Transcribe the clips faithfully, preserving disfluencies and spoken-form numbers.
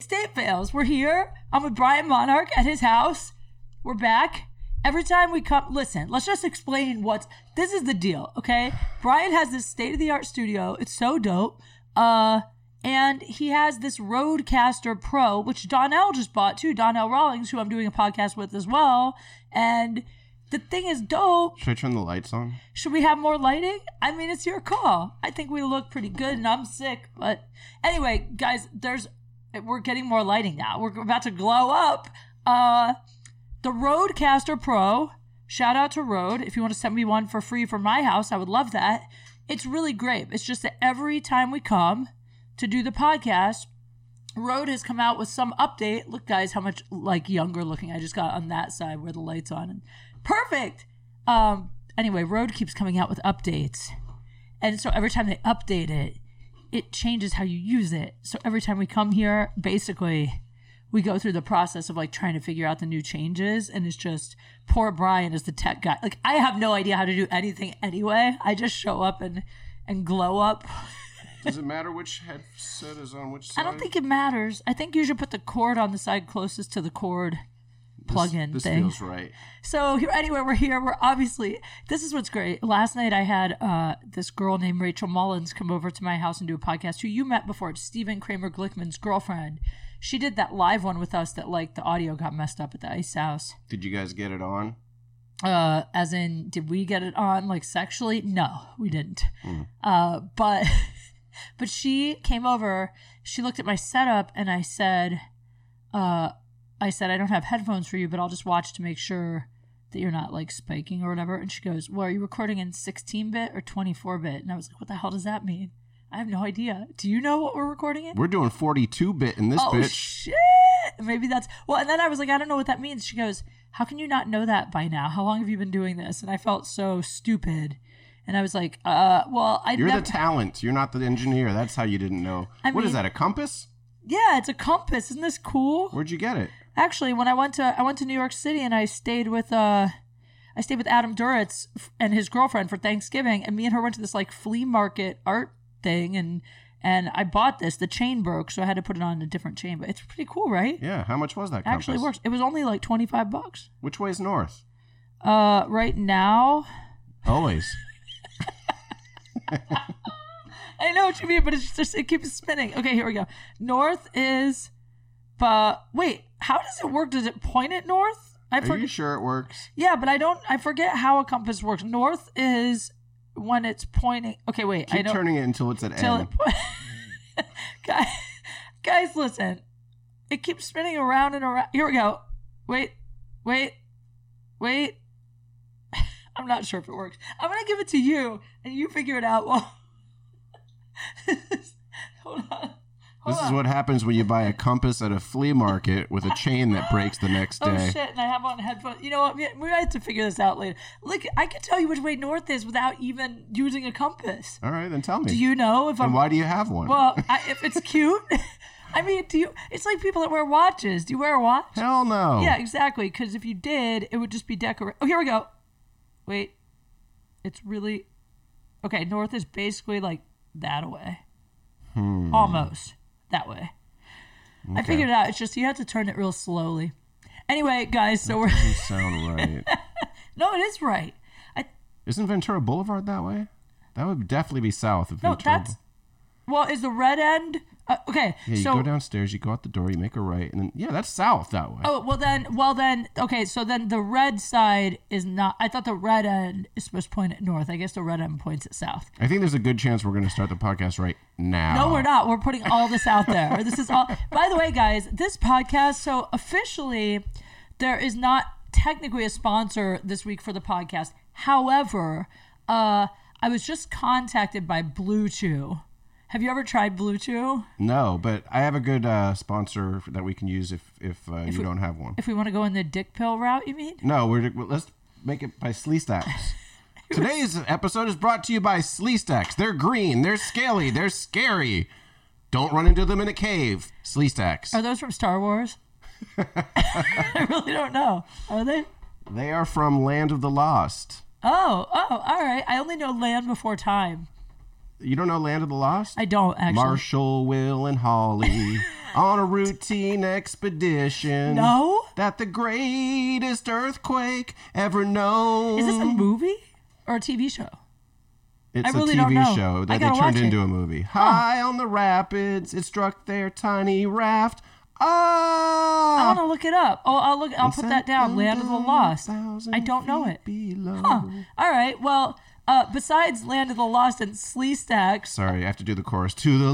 State Fails. We're here. I'm with Brian Monarch at his house. We're back. Every time we come, listen, let's just explain what's, this is the deal, okay? Brian has this state-of-the-art studio. It's so dope. Uh, and he has this Rodecaster Pro, which Donnell just bought too. Donnell Rawlings, who I'm doing a podcast with as well. And the thing is dope. Should I turn the lights on? Should we have more lighting? I mean, it's your call. I think we look pretty good and I'm sick. But anyway, guys, there's, we're getting more lighting now. We're about to glow up. Uh... The Rodecaster Pro, shout out to Rode. If you want to send me one for free for my house, I would love that. It's really great. It's just that every time we come to do the podcast, Rode has come out with some update. Look, guys, how much like younger looking I just got on that side where the light's on. And perfect. Um. Anyway, Rode keeps coming out with updates. And so every time they update it, it changes how you use it. So every time we come here, basically, we go through the process of like trying to figure out the new changes, and it's just poor Brian is the tech guy. Like, I have no idea how to do anything anyway. I just show up and and glow up. Does it matter which headset is on which side? I don't think it matters. I think you should put the cord on the side closest to the cord plug-in this, this thing. This feels right. So here, anyway, we're here. We're obviously, this is what's great. Last night I had uh, this girl named Rachel Mullins come over to my house and do a podcast, who you met before. It's Stephen Kramer Glickman's girlfriend. She did that live one with us that, like, the audio got messed up at the Ice House. Did you guys get it on? Uh, as in, did we get it on, like, sexually? No, we didn't. Mm. Uh, but, but she came over, she looked at my setup, and I said, uh, I said, I don't have headphones for you, but I'll just watch to make sure that you're not, like, spiking or whatever. And she goes, well, are you recording in sixteen-bit or twenty-four bit? And I was like, what the hell does that mean? I have no idea. Do you know what we're recording in? We're doing forty-two bit in this oh, bitch. Oh, shit. Maybe that's... Well, and then I was like, I don't know what that means. She goes, how can you not know that by now? How long have you been doing this? And I felt so stupid. And I was like, uh, well, I You're never... the talent. You're not the engineer. That's how you didn't know. I what mean, is that, a compass? Yeah, it's a compass. Isn't this cool? Where'd you get it? Actually, when I went to I went to New York City and I stayed with... uh. I stayed with Adam Duritz and his girlfriend for Thanksgiving, and me and her went to this like flea market art thing, and and I bought this. The chain broke, so I had to put it on a different chain, but it's pretty cool, right? Yeah. How much was that It compass? actually works. It was only like twenty-five bucks. Which way's north? Uh, right now. Always. I know what you mean, but it's just it keeps spinning. Okay, here we go. North is, but wait, how does it work? Does it point at north? I Are forget. you sure it works? Yeah, but I don't. I forget how a compass works. North is when it's pointing. Okay, wait. Keep I don't, turning it until it's at till N. It, guys, guys, listen. It keeps spinning around and around. Here we go. Wait, wait, wait. I'm not sure if it works. I'm gonna give it to you, and you figure it out. Well, hold on. Hold this on. is what happens when you buy a compass at a flea market with a chain that breaks the next day. Oh, shit, and I have on headphones. You know what? We we might have to figure this out later. Look, I can tell you which way north is without even using a compass. All right, then tell me. Do you know if I'm... And why do you have one? Well, I, if it's cute... I mean, do you... It's like people that wear watches. Do you wear a watch? Hell no. Yeah, exactly, because if you did, it would just be decorative. Oh, here we go. Wait. It's really... Okay, north is basically like that away. Hmm. Almost. That way. Okay. I figured it out. It's just you have to turn it real slowly. Anyway, guys, so that we're... doesn't sound right. No, it is right. I... Isn't Ventura Boulevard that way? That would definitely be south of No, Ventura. that's... Well, is the red end... Uh, okay, Yeah, you so... go downstairs, you go out the door, you make a right, and then, yeah, that's south that way. Oh, well then, well then, okay, so then the red side is not... I thought the red end is supposed to point at north. I guess the red end points at south. I think there's a good chance we're going to start the podcast right now. No, we're not. We're putting all this out there. This is all... By the way, guys, this podcast, so officially, there is not technically a sponsor this week for the podcast. However, uh, I was just contacted by Blue Chew. Have you ever tried Blue Chew? No, but I have a good uh, sponsor that we can use if if, uh, if you we, don't have one. If we want to go in the dick pill route, you mean? No, we're let's make it by Sleestacks. Today's episode is brought to you by Sleestacks. They're green, they're scaly, they're scary. Don't run into them in a cave. Sleestacks. Are those from Star Wars? I really don't know. Are they? They are from Land of the Lost. Oh, oh, all right. I only know Land Before Time. You don't know Land of the Lost? I don't actually. Marshall, Will, and Holly on a routine expedition. No? That the greatest earthquake ever known. Is this a movie or a T V show? It's I really a T V don't know. show I that they gotta turned watch into it. a movie. High on the rapids, it struck their tiny raft. Ah! I want to look it up. Oh, I'll look. I'll And put that down. Land of the Lost. I don't know it. Below. Huh. All right. Well, uh, besides Land of the Lost and Sleestacks, Sorry, I have to do the chorus. To the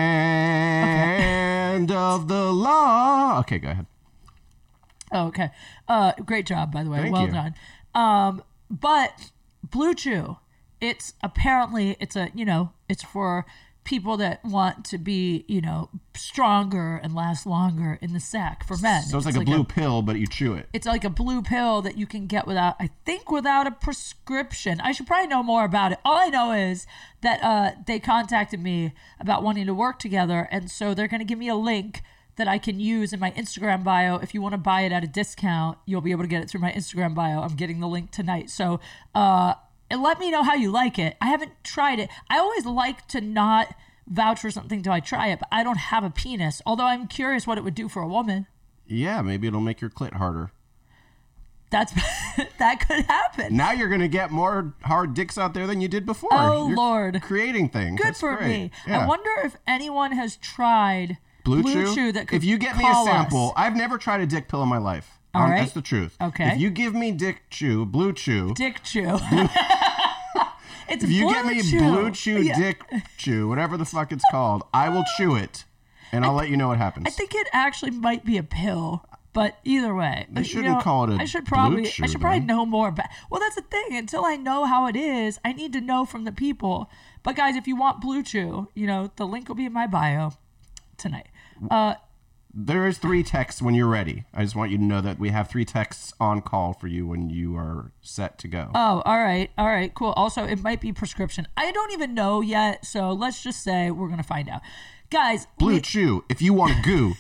land of the law. Okay, go ahead. oh, okay. Uh, great job, by the way. Thank well you. done. Um, but Blue Chew, it's apparently it's a you know it's for people that want to be you know stronger and last longer in the sack for men. So it's like a blue pill, but you chew it. It's like a blue pill that you can get without, I think, without a prescription. I should probably know more about it. All I know is that uh, they contacted me about wanting to work together, and so they're going to give me a link that I can use in my Instagram bio. If you want to buy it at a discount, you'll be able to get it through my Instagram bio. I'm getting the link tonight. So uh, and let me know how you like it. I haven't tried it. I always like to not vouch for something till I try it, but I don't have a penis, although I'm curious what it would do for a woman. Yeah, maybe it'll make your clit harder. That's that could happen. Now you're going to get more hard dicks out there than you did before. Oh, You're Lord. creating things. Good That's for great. me. Yeah. I wonder if anyone has tried Blue, Blue Chew? Chew that could If you get me a call sample, us. I've never tried a dick pill in my life. All Um, right. That's the truth. Okay. If you give me Dick Chew, Blue Chew, Dick Chew. It's if you Blue get me Chew. Blue Chew, Yeah. Dick Chew, whatever the fuck it's called, I will chew it, and I'll let you know what happens. I think it actually might be a pill, but either way, They you shouldn't know, call it a I should Blue probably, Chew, I should probably then. know more about. Well, that's the thing. Until I know how it is, I need to know from the people. But guys, if you want Blue Chew, you know the link will be in my bio tonight. Uh, There is three texts when you're ready. I just want you to know that we have three texts on call for you when you are set to go. Oh, all right. All right, cool. Also, it might be prescription. I don't even know yet, so let's just say we're going to find out. Guys, Blue we- Chew, if you want to goo.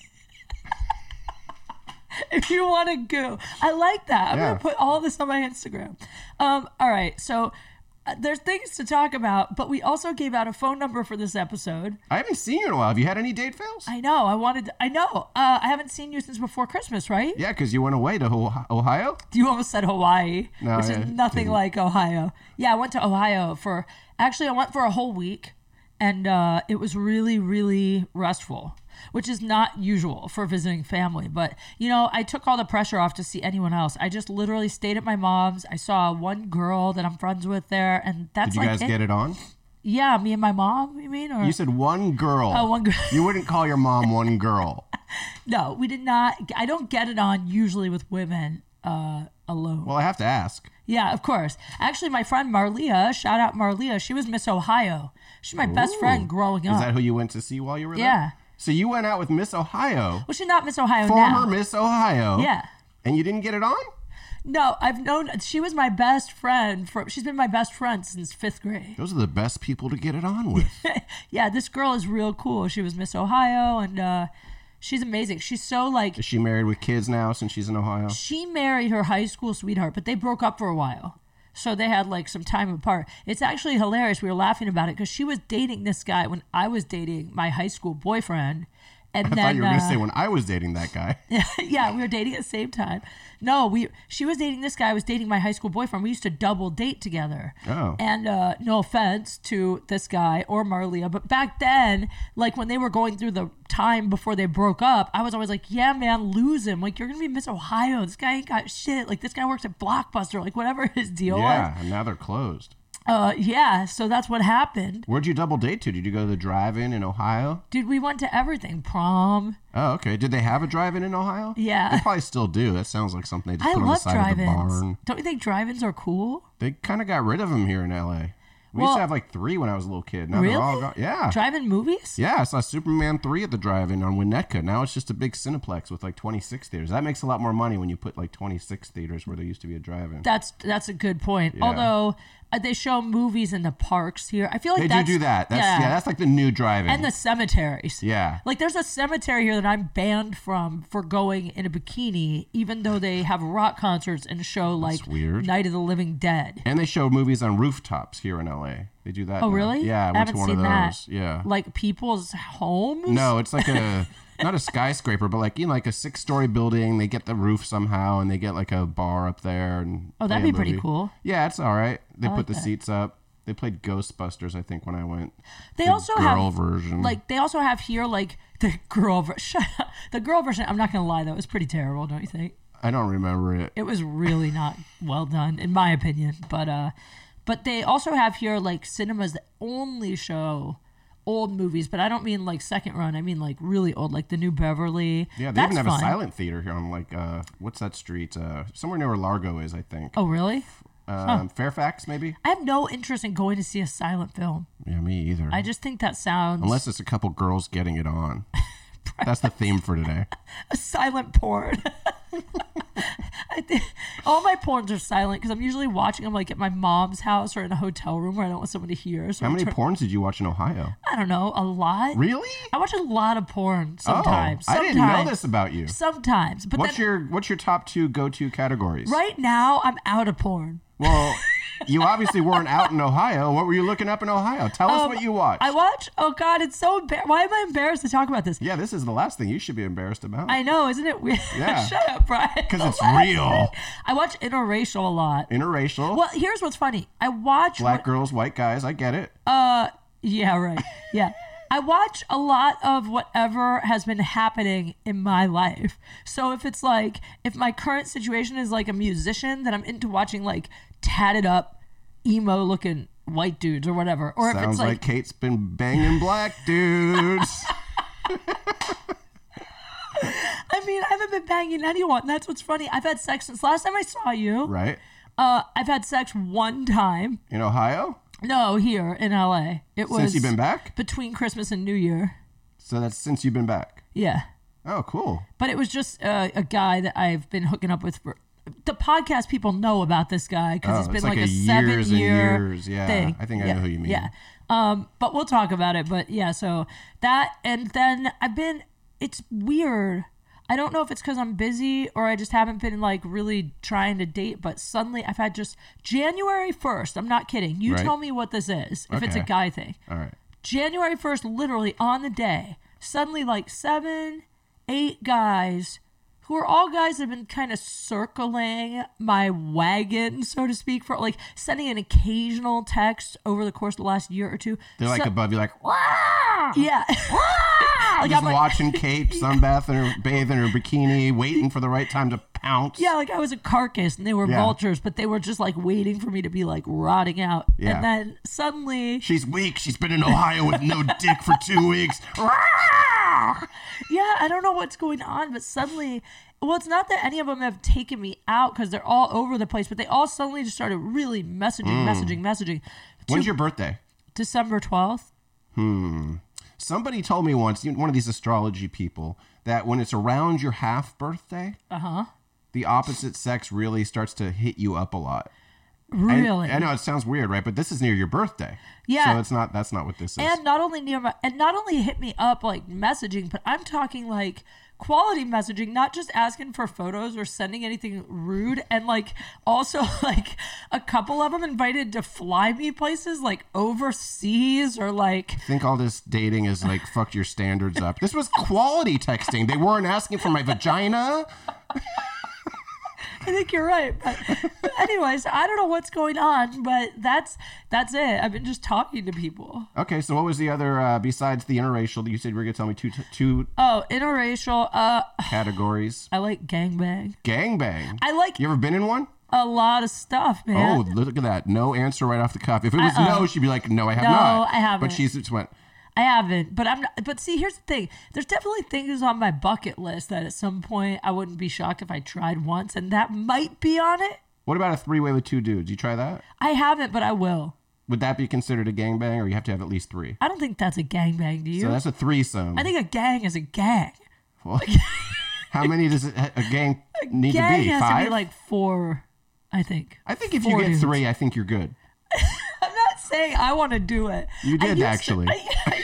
if you want to go. I like that. I'm Yeah. going to put all this on my Instagram. Um, all right, so uh, there's things to talk about, but we also gave out a phone number for this episode. I haven't seen you in a while. Have you had any date fails? I know. I wanted to, I know. Uh, I haven't seen you since before Christmas, right? Yeah, because you went away to Ho- Ohio? You almost said Hawaii, No, which I is nothing didn't. like Ohio. Yeah, I went to Ohio for, actually, I went for a whole week, and uh, it was really, really restful, which is not usual for visiting family. But, you know, I took all the pressure off to see anyone else. I just literally stayed at my mom's. I saw one girl that I'm friends with there, and that's Did you like guys get it on? Yeah, me and my mom, you mean? Or You said one girl. Oh, one girl. You wouldn't call your mom one girl. No, we did not. I don't get it on usually with women uh, alone. Well, I have to ask. Yeah, of course. Actually, my friend Marlia, shout out Marlia, she was Miss Ohio. She's my best friend growing Is up. that who you went to see while you were there? Yeah. So you went out with Miss Ohio, Well, she's not Miss Ohio former now. Miss Ohio. Yeah. And you didn't get it on? No, I've known, she was my best friend. For, she's been my best friend since fifth grade. Those are the best people to get it on with. Yeah, this girl is real cool. She was Miss Ohio, and uh, she's amazing. She's so like, Is she married with kids now since she's in Ohio? she married her high school sweetheart, but they broke up for a while. So they had like some time apart. It's actually hilarious. We were laughing about it because she was dating this guy when I was dating my high school boyfriend. And I then, thought you were going to uh, say when I was dating that guy. yeah, we were dating at the same time. No, we she was dating this guy. I was dating my high school boyfriend. We used to double date together. Oh. And uh, no offense to this guy or Marlia, but back then, like when they were going through the time before they broke up, I was always like, yeah, man, lose him. Like, you're going to be Miss Ohio. This guy ain't got shit. Like, this guy works at Blockbuster. Like, whatever his deal was. Yeah, and now they're closed. Uh, yeah, so that's what happened. Where'd you double date to? Did you go to the drive-in in Ohio? Dude, we went to everything. Prom. Oh, okay. Did they have a drive-in in Ohio? Yeah. They probably still do. That sounds like something they just I put on the love side of the drive-ins. barn. Don't you think drive-ins are cool? They kind of got rid of them here in L A. We Well- used to have like three when I was a little kid. Now Really? they're all gone. Yeah. Drive-in movies? Yeah, I saw Superman three at the drive-in on Winnetka. Now it's just a big Cineplex with like twenty-six theaters. That makes a lot more money when you put like twenty-six theaters where there used to be a drive-in. That's that's a good point. Yeah. Although uh, they show movies in the parks here, I feel like They do that's, do that. That's, yeah. that's like the new drive-in. and the cemeteries. yeah. Like there's a cemetery here that I'm banned from for going in a bikini, even though they have rock concerts and show like weird. Night of the Living Dead. And they show movies on rooftops here in L L A. They do that. Oh, now. really? Yeah, I, I went haven't to one seen of that. those. Yeah. Like people's homes? No, it's like a not a skyscraper, but like you know, like a six-story building. They get the roof somehow, and they get like a bar up there. And Oh, that'd play be a pretty movie. cool. Yeah, it's all right. They I put like the that. seats up. They played Ghostbusters, I think, when I went. They The also girl have version. like they also have here like the girl version. Shut up. The girl version. I'm not gonna lie though, it was pretty terrible. Don't you think? I don't remember it. It was really not well done, in my opinion. But uh, but they also have here like cinemas that only show old movies. But I don't mean like second run. I mean like really old, like the New Beverly. Yeah, they That's even have fun. a silent theater here on like uh, what's that street? Uh, somewhere near where Largo is, I think. Oh really? Um, Fairfax, maybe. I have no interest in going to see a silent film. Yeah, me either. I just think that sounds Unless it's a couple girls getting it on. That's the theme for today. a silent porn. I think all my porns are silent because I'm usually watching them like at my mom's house or in a hotel room where I don't want someone to hear. So How I many turn- porns did you watch in Ohio? I don't know, a lot. Really? I watch a lot of porn sometimes. Oh, I sometimes. didn't know this about you. Sometimes, but What's then, your What's your top two go to categories? right now I'm out of porn. Well, you obviously weren't out in Ohio. What were you looking up in Ohio? Tell us Um, what you watched. I watch. Oh God, it's so embar- why am I embarrassed to talk about this? yeah, this is the last thing you should be embarrassed about. I know, isn't it weird? Yeah. Shut up, Brian. Because it's The last real. thing- I watch interracial a lot. Interracial. Well, here's what's funny. I watch Black what- girls, white guys. I get it. Uh, yeah, right. Yeah. I watch a lot of whatever has been happening in my life. So if it's like, if my current situation is like a musician, then I'm into watching like tatted up, emo looking white dudes or whatever. Or if Sounds it's like, like, Kate's been banging black dudes. I mean, I haven't been banging anyone. That's what's funny. I've had sex since last time I saw you. Right? Uh, I've had sex one time. In Ohio? No, here in L A. It was Since you've been back? between Christmas and New Year. So that's since you've been back. Yeah. Oh, cool. But it was just uh, a guy that I've been hooking up with for the podcast. People know about this guy because Oh, it's been it's like, like a, a years seven and year years. Yeah, thing. I think I yeah, know who you mean. Yeah. Um, but we'll talk about it. But yeah, so that, and then I've been, it's weird. I don't know if it's because I'm busy or I just haven't been like really trying to date, but suddenly I've had just January first. I'm not kidding. You Right. tell me what this is, if it's a Okay. guy thing. All right. January first, literally on the day, suddenly like seven, eight guys who are all guys that have been kind of circling my wagon, so to speak, for like sending an occasional text over the course of the last year or two. They're like So- above you, like, yeah. like just I'm like, watching Kate sunbath in her, bathe in her bikini, waiting for the right time to pounce. yeah, like I was a carcass and they were Yeah. vultures, but they were just like waiting for me to be like rotting out. Yeah. And then suddenly, She's weak. She's been in Ohio with no dick for two weeks. yeah, I don't know what's going on, but suddenly, well, it's not that any of them have taken me out because they're all over the place, but they all suddenly just started really messaging, messaging, messaging. When's To your birthday? December twelfth. Somebody told me once, one of these astrology people, that when it's around your half birthday, Uh huh. the opposite sex really starts to hit you up a lot. And- Really? I know it sounds weird, right? But this is near your birthday. Yeah. So it's not. That's not what this is. And not only near my, and not only hit me up like messaging, but I'm talking like quality messaging, not just asking for photos or sending anything rude. And like also like a couple of them invited to fly me places like overseas or like, I think all this dating is like fucked your standards up. This was quality texting. They weren't asking for my vagina. I think you're right. But, but anyways, I don't know what's going on, but that's that's it. I've been just talking to people. Okay, so what was the other uh, besides the interracial that you said you were gonna tell me two two Oh, interracial. Uh, categories? I like gangbang. Gangbang. I like You ever been in one? a lot of stuff, Oh, man. look at that. No answer right off the cuff. If it was Uh-uh. no, she'd be like, no, I have No, not. I haven't. But she's just went, I haven't, but I'm. Not, but see, here's the thing. There's definitely things on my bucket list that at some point I wouldn't be shocked if I tried once, and that might be on it. what about a three-way with two dudes? You try that? I haven't, but I will. Would that be considered a gangbang, or you have to have at least three? I don't think that's a gangbang. Do you? So that's a threesome. I think a gang is a gang. Well, how many does it, a gang need gang to be? has Five? to be like four. I think. I think if four you get dudes. three, I think you're good. I'm not saying I want to do it. You I did, used to- actually. I, I,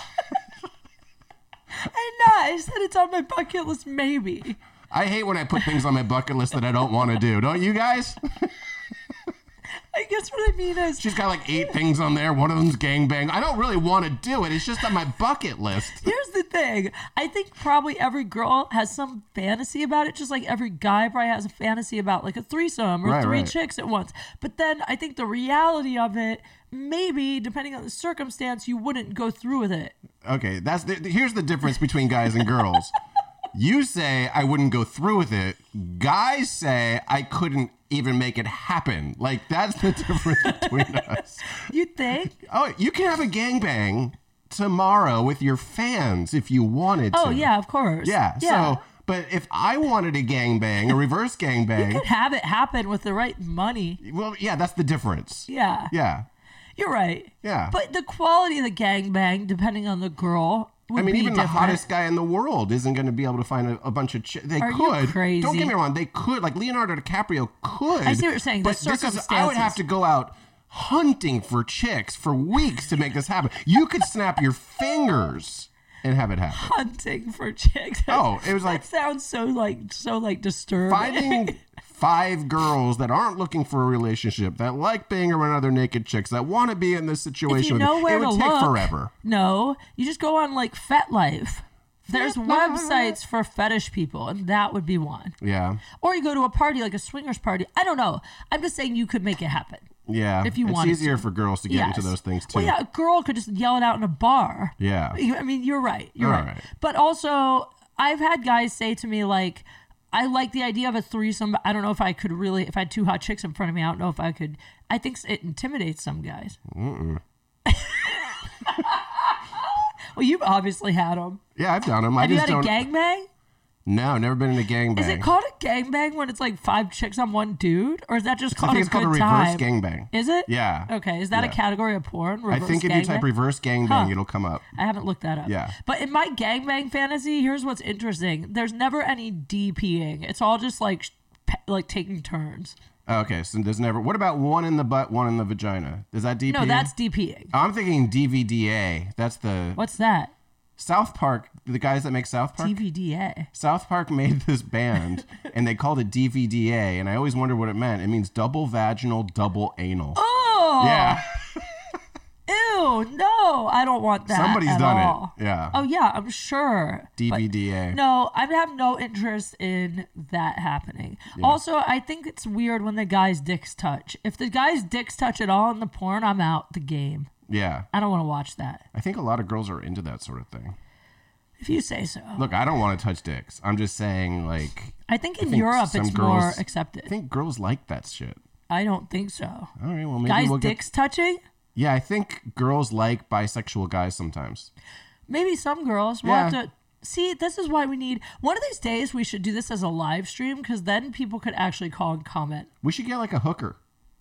I'm not. I said it's on my bucket list, maybe. I hate when I put things on my bucket list that I don't want to do. Don't you guys? I guess what I mean is She's got like eight things on there. One of them's gangbang. I don't really want to do it. It's just on my bucket list. here's the thing. I think probably every girl has some fantasy about it, just like every guy probably has a fantasy about like a threesome or Right, three right. chicks at once. But then I think the reality of it, maybe depending on the circumstance, you wouldn't go through with it. Okay, that's the, here's the difference between guys and girls. You say I wouldn't go through with it. Guys say I couldn't even make it happen. Like, that's the difference between us. You think? Oh, you can have a gangbang tomorrow with your fans if you wanted to. Oh, yeah, of course. Yeah, yeah. so, but if I wanted a gangbang, a reverse gangbang, You could have it happen with the right money. well, yeah, that's the difference. Yeah. Yeah. You're right. Yeah. But the quality of the gangbang, depending on the girl, would I mean, be even different. the hottest guy in the world isn't going to be able to find a, a bunch of chicks. They Are you could. crazy? Don't get me wrong. They could. Like Leonardo DiCaprio could. I see what you're saying, the But this is, I would circumstances. have to go out hunting for chicks for weeks to make this happen. You could snap your fingers and have it happen. Hunting for chicks. Oh, it was like that sounds so like so like disturbing. finding five girls that aren't looking for a relationship, that like being around other naked chicks, that want to be in this situation if you with know you. where It would to take look, forever. No, you just go on like FetLife. There's FetLife. websites for fetish people, and that would be one. Yeah. Or you go to a party like a swingers party. I don't know. I'm just saying you could make it happen. Yeah. If you it's wanted easier to. for girls to get Yes. into those things too. Well, yeah, a girl could just yell it out in a bar. Yeah. I mean, you're right. You're All right. right. But also, I've had guys say to me, like, I like the idea of a threesome, but I don't know if I could really, if I had two hot chicks in front of me, I don't know if I could. I think it intimidates some guys. Mm-mm. Well, you've obviously had them. Yeah, I've done them. I Have you just had a don't. gangbang? No, never been in a gangbang. Is it called a gangbang when it's like five chicks on one dude? Or is that just I called think a it's good called a time? reverse gangbang. Is it? Yeah. Okay. Is that Yeah. a category of porn? I Reverse think if you type gangbang? reverse gangbang, Huh. it'll come up. I haven't looked that up. Yeah. But in my gangbang fantasy, here's what's interesting. There's never any DPing. It's all just like sh- pe- like taking turns. Okay, so there's never. What about one in the butt, one in the vagina? Is that D P A? No, that's DPing. Oh, I'm thinking D V D A. That's the What's that? South Park. The guys that make South Park. D V D A. South Park made this band, and they called it D V D A, and I always wondered what it meant. It means double vaginal, double anal. Oh! Yeah. Ew, no, I don't want that. Somebody's at done all. it. Yeah. Oh, yeah, I'm sure. D But V D A. no, I have no interest in that happening. Also, I think it's weird when the guy's dicks touch. If the guy's dicks touch at all in the porn, I'm out the game. Yeah. I don't want to watch that. I think a lot of girls are into that sort of thing. If you say so. Look, I don't want to touch dicks. I'm just saying, like, I think in think Europe some it's more girls- accepted. I think girls like that shit. I don't think so. All right, well, maybe Guys' we'll get. dicks touching? Yeah, I think girls like bisexual guys sometimes. Maybe some girls. We'll Yeah. have to see. This is why we need one of these days. We should do this as a live stream because then people could actually call and comment. We should get like a hooker.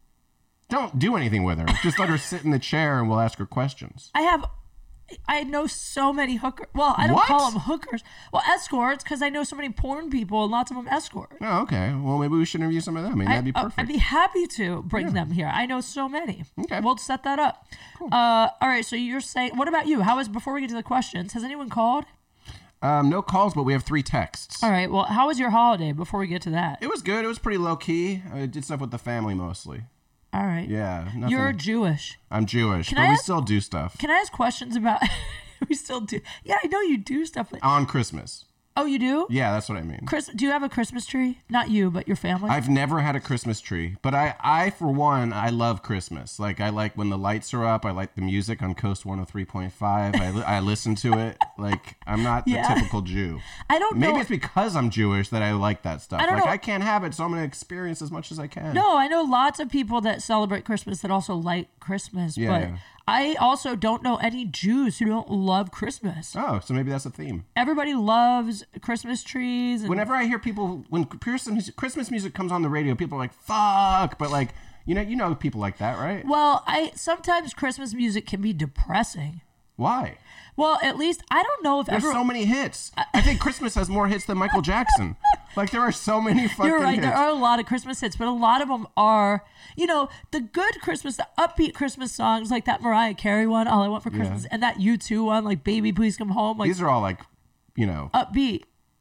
Don't do anything with her. Just let her sit in the chair and we'll ask her questions. I have, I know so many hookers. Well, I don't What? call them hookers. Well, escorts because I know so many porn people and lots of them escort. Oh, okay. Well, maybe we should interview some of them. I mean, that'd be I, perfect. I'd be happy to bring them here. I know so many. Okay. We'll set that up. Uh, all right. So you're saying, what about you? How is, before we get to the questions, has anyone called? Um, no calls, but we have three texts. All right. Well, how was your holiday before we get to that? It was good. It was pretty low key. I did stuff with the family mostly. All right. Yeah. Nothing. You're Jewish. I'm Jewish, Can but I we ask- still do stuff Can I ask questions about? We still do. Yeah, I know you do stuff. Like, on Christmas. oh, you do? Yeah, that's what I mean. Chris, do you have a Christmas tree? Not you, but your family. I've never had a Christmas tree, but I, I for one, I love Christmas. Like I like when the lights are up. I like the music on Coast one oh three point five. I, li- I listen to it. Like I'm not the Yeah. typical Jew. I don't Maybe know. it's because I'm Jewish that I like that stuff. I don't like know. I can't have it, so I'm going to experience as much as I can. No, I know lots of people that celebrate Christmas that also like Christmas, Yeah, but yeah. I also don't know any Jews who don't love Christmas. Oh, so maybe that's a theme. Everybody loves Christmas trees. And Whenever I hear people when Christmas Christmas music comes on the radio, people are like "fuck," but like you know you know people like that, right? well, I sometimes Christmas music can be depressing. Why? Well, at least I don't know if There's ever. so many hits. I think Christmas has more hits than Michael Jackson. Like there are so many fucking You're right. hits. There are a lot of Christmas hits, but a lot of them are, you know, the good Christmas, the upbeat Christmas songs like that Mariah Carey one, "All I Want for Christmas," and that U two one, like "Baby Please Come Home," like These are all like, you know, upbeat.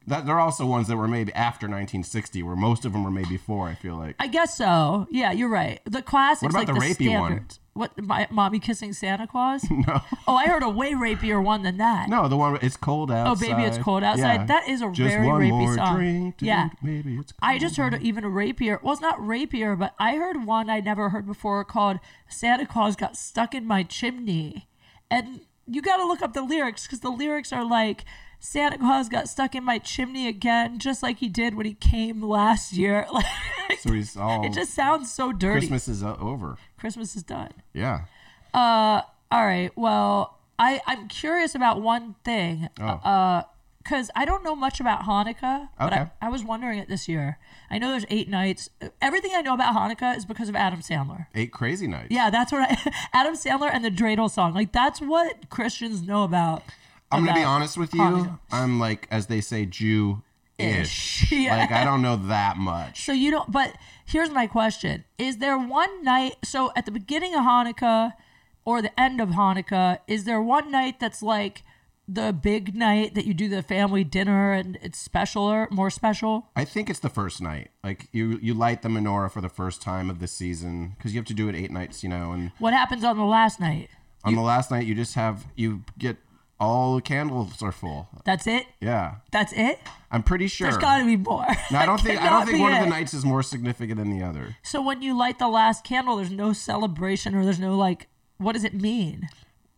That there are also ones that were made after nineteen sixty, where most of them were made before. I feel like. I guess so. Yeah, you're right. The classics, What about like the the, rapey one? standards. What, my, mommy kissing Santa Claus? No. Oh, I heard a way rapier one than that. No, the one where it's cold outside. Oh, baby, it's cold outside. Yeah. That is a Just very one rapey more song. Drink, dude, Yeah. maybe it's cold. I just heard even a rapier. Well, it's not rapier, but I heard one I never heard before called Santa Claus Got Stuck in My Chimney. And you got to look up the lyrics because the lyrics are like, Santa Claus got stuck in my chimney again, just like he did when he came last year. Like, So he's all. it just sounds so dirty. Christmas is uh, over. Christmas is done. Yeah. Uh, all right. Well, I I'm curious about one thing. Oh. Uh, because I don't know much about Hanukkah, but Okay. I, I was wondering it this year. I know there's eight nights. Everything I know about Hanukkah is because of Adam Sandler. Eight crazy nights. Yeah, that's what I. Adam Sandler and the dreidel song. Like that's what Christians know about. I'm gonna be about honest with you. Hanukkah. I'm like, as they say, Jew-ish. Yeah. Like I don't know that much. So you don't. But here's my question: is there one night? So at the beginning of Hanukkah or the end of Hanukkah, is there one night that's like the big night that you do the family dinner and it's special or more special? I think it's the first night. Like you, you light the menorah for the first time of the season because you have to do it eight nights, you know. And What happens on the last night? on the last night, you just have you get all the candles are full. That's it. Yeah, That's it. I'm pretty sure. There's got to be more. No, I don't That think I cannot don't think be one of it. the nights is more significant than the other. So when you light the last candle, there's no celebration or there's no like. What does it mean?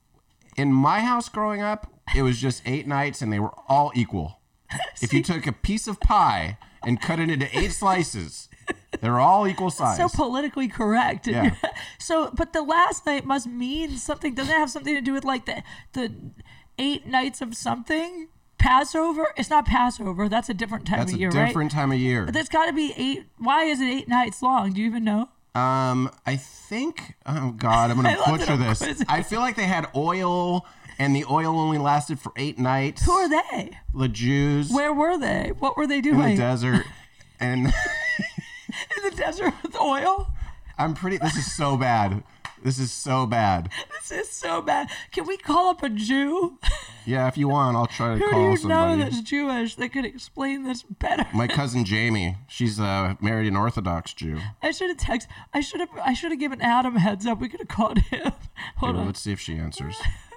In my house growing up, it was just eight nights and they were all equal. If you took a piece of pie and cut it into eight slices, they were all equal size. So politically correct. Yeah. So, but the last night must mean something. Doesn't it have something to do with like the the eight nights of something? Passover? It's not Passover. That's a different time That's of a year, right? different time of year. But there's got to be eight. Why is it eight nights long? Do you even know? Um, I think. Oh God, I'm gonna I love that butcher I'm this. quizzing. I feel like they had oil, and the oil only lasted for eight nights. Who are they? The Jews Where were they? What were they in doing? the desert, and In the desert with oil? I'm pretty. This is so bad. This is so bad. This is so bad. Can we call up a Jew? Yeah, if you want, I'll try to Who do call you know somebody. that's Jewish that could explain this better? My cousin Jamie. She's uh, married an Orthodox Jew. I should have texted. I should have. I should have given Adam a heads up. We could have called him. Hold Here, on. let's see if she answers.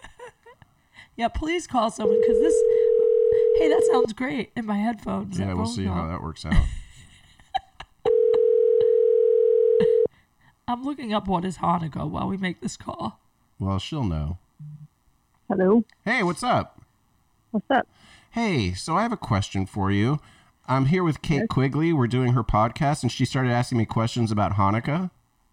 Yeah, please call someone because this. Hey, that sounds great in my headphones. Yeah, that we'll phone see call. how that works out. I'm looking up what is Hanukkah while we make this call. Well, she'll know. Hello, Hey, what's up? what's up? Hey, so I have a question for you. I'm here with Kate Quigley. We're doing her podcast, and she started asking me questions about Hanukkah.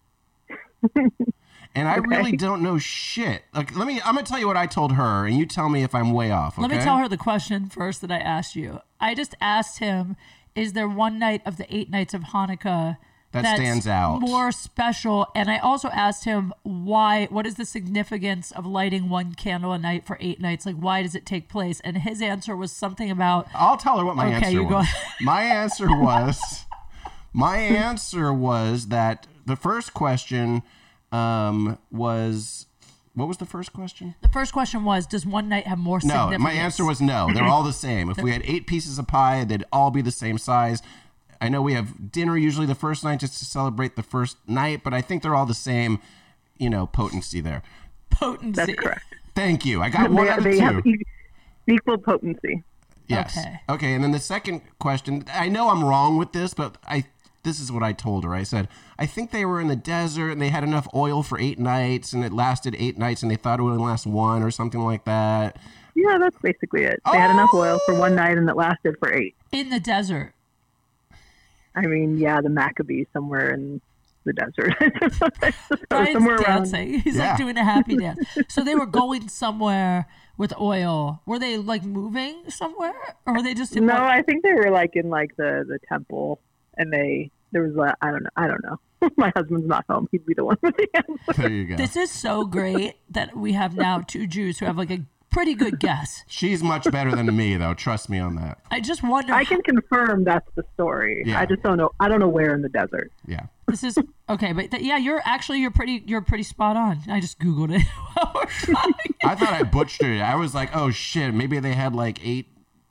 And I really don't know shit. Like, let me. I'm gonna tell you what I told her, and you tell me if I'm way off. Okay? Let me tell her the question first that I asked you. I just asked him, is there one night of the eight nights of Hanukkah That that's stands out. more special? And I also asked him why, what is the significance of lighting one candle a night for eight nights? Like, why does it take place? And his answer was something about, I'll tell her what my Okay, answer you go was. ahead. My answer was. My answer was that the first question um, was. What was the first question? the first question was, does one night have more No, significance? my answer was no. They're all the same. If we had eight pieces of pie, they'd all be the same size. I know we have dinner usually the first night just to celebrate the first night, but I think they're all the same, you know, potency there. potency. That's correct. Thank you. I got one They, out of they two. have e- equal potency. Yes. Okay. Okay. And then the second question, I know I'm wrong with this, but I this is what I told her. I said, I think they were in the desert and they had enough oil for eight nights and it lasted eight nights and they thought it would only last one or something like that. Yeah, that's basically it. They had enough oil for one night and it lasted for eight. In the desert. I mean, yeah, the Maccabees somewhere in the desert. Brian's somewhere around. dancing. He's Yeah. like doing a happy dance. So they were going somewhere with oil. Were they like moving somewhere, or were they just in No, one- I think they were like in like the, the temple, and they there was a, I don't know, I don't know. My husband's not home. He'd be the one with the answer. There you go. This is so great that we have now two Jews who have like a pretty good guess. She's much better than me, though. Trust me on that. I just wonder. I can confirm that's the story. Yeah. I just don't know. I don't know where in the desert. Yeah. This is okay, but th- yeah, you're actually you're pretty you're pretty spot on. I just googled it while we're talking. I thought I butchered it. I was like, oh shit, maybe they had like eight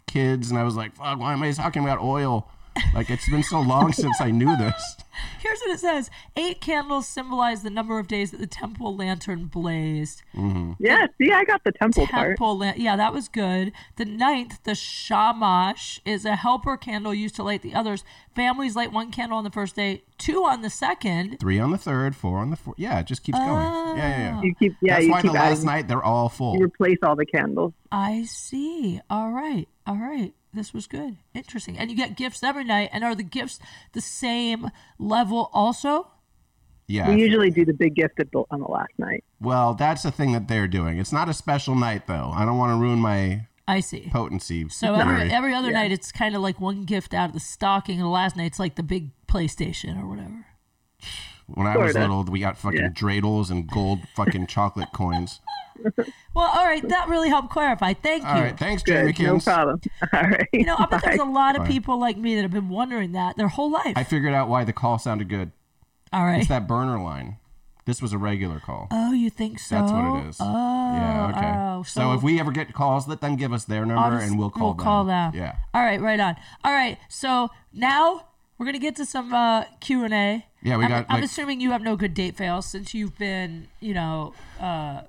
kids, and I was like, fuck, why am I talking about oil? Like, it's been so long since I knew this. Here's what it says. Eight candles symbolize the number of days that the temple lantern blazed. Mm-hmm. Yeah, see, I got the temple, part. Temple lan- yeah, that was good. The ninth, the shamash, is a helper candle used to light the others. Families light one candle on the first day, two on the second. Three on the third, four on the fourth. Yeah, it just keeps going. Yeah, yeah, yeah. You keep, yeah, That's you why keep the last adding- night they're all full. You replace all the candles. I see. All right. All right. This was good. Interesting. And you get gifts every night. And are the gifts the same level also? Yeah. We usually do the big gift at the, on the last night. Well, that's the thing that they're doing. It's not a special night, though. I don't want to ruin my I see. potency. So every, theory. every other Yeah. night, it's kind of like one gift out of the stocking. And the last night, it's like the big PlayStation or whatever. When I was Sorta. little, we got fucking Yeah. dreidels and gold fucking chocolate coins. Well, all right. That really helped clarify. Thank you. All right. Thanks, Good, Jamie no Kins. problem. All right. You know, I bet there's a Bye. lot of Bye. people like me that have been wondering that their whole life. I figured out why the call sounded good. all right. It's that burner line. This was a regular call. Oh, you think so? That's what it is. Oh, Yeah, okay. oh, so, if we ever get calls, let them give us their I'll number just- and we'll call we'll them. call them. Yeah. All right, right on. All right, so now we're gonna get to some uh, Q and A. Yeah, we I'm, got, I'm like- assuming you have no good date fails since you've been, you know, uh,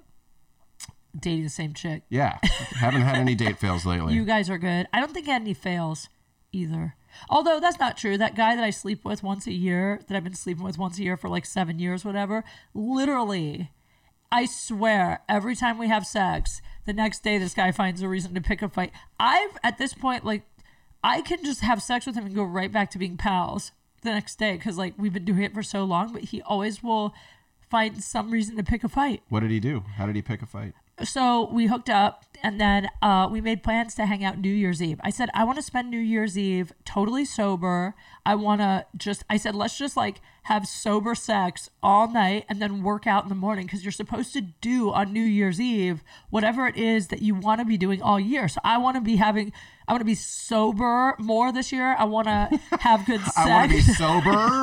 dating the same chick. Yeah. Haven't had any date fails lately. You guys are good. I don't think I had any fails either. Although that's not true. That guy that I sleep with once a year, that I've been sleeping with once a year for like seven years, whatever, literally, I swear, every time we have sex, the next day this guy finds a reason to pick a fight. I've, at this point, like, I can just have sex with him and go right back to being pals the next day because, like, we've been doing it for so long, but he always will find some reason to pick a fight. What did he do? How did he pick a fight? So we hooked up and then uh, we made plans to hang out New Year's Eve. I said, I want to spend New Year's Eve totally sober. I want to just, I said, let's just like have sober sex all night and then work out in the morning because you're supposed to do on New Year's Eve whatever it is that you want to be doing all year. So I want to be having, I want to be sober more this year. I want to have good sex. I want to be sober